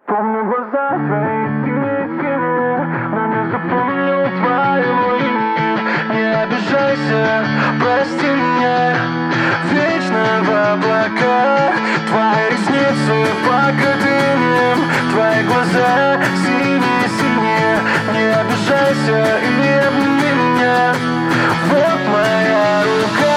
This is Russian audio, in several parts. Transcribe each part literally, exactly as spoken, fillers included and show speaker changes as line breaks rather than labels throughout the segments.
Помню глаза твои синие-синие, но не запомнил твоего имени. Не обижайся, прости меня. Вечно в облаках твои ресницы покрыты инеем, твои глаза синие-синие. Не обижайся и обними меня. Вот моя рука.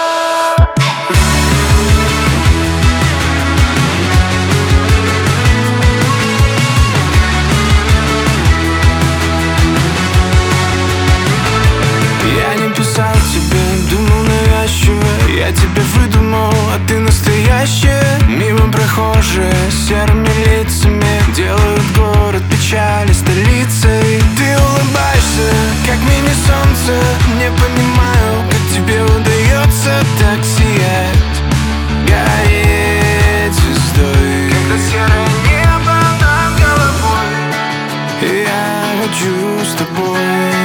Я тебя выдумал, а ты настоящая. Мимо прохожие серыми лицами делают город печали столицей. Ты улыбаешься, как мини-солнце. Не понимаю, как тебе удается так сиять, гореть звездой, когда серое небо над головой. Я хочу с тобой.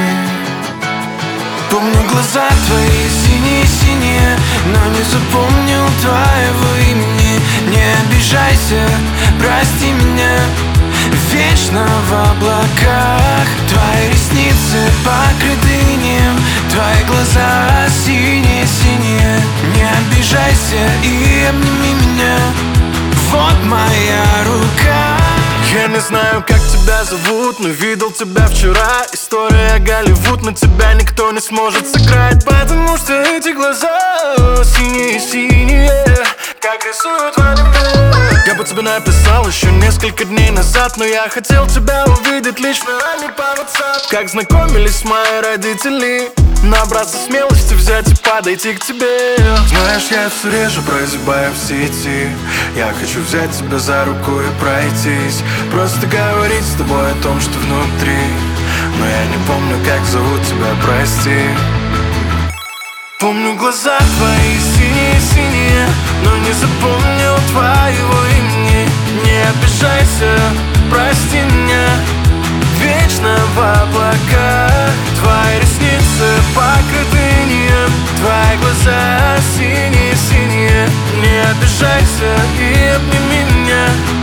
Помню глаза твои синие-синие, но не запомнил твоего имени. Не обижайся, прости меня. Вечно в облаках твои ресницы покрыты инеем, твои глаза синие-синие. Не обижайся и обними меня. Вот моя рука.
Я не знаю, как тебя зовут, но видел тебя вчера. История Голливуд, но тебя никто не сможет сыграть, потому что эти глаза синие-синие, как рисуют в аниме. Я бы тебе написал еще несколько дней назад, но я хотел тебя увидеть лично, а не по WhatsApp. Как знакомились мои родители, набраться смелости взять и подойти к тебе. Знаешь, я все реже прозябаю в сети. Я хочу взять тебя за руку и пройтись, просто говорить с тобой о том, что внутри. Но я не помню, как зовут тебя, прости. Помню глаза твои синие-синие, но не запомнил твоего имени. Не обижайся, прости меня. Вечно в облаках твои ресницы покрыты инеем, твои глаза синие-синие. Не обижайся и обними меня.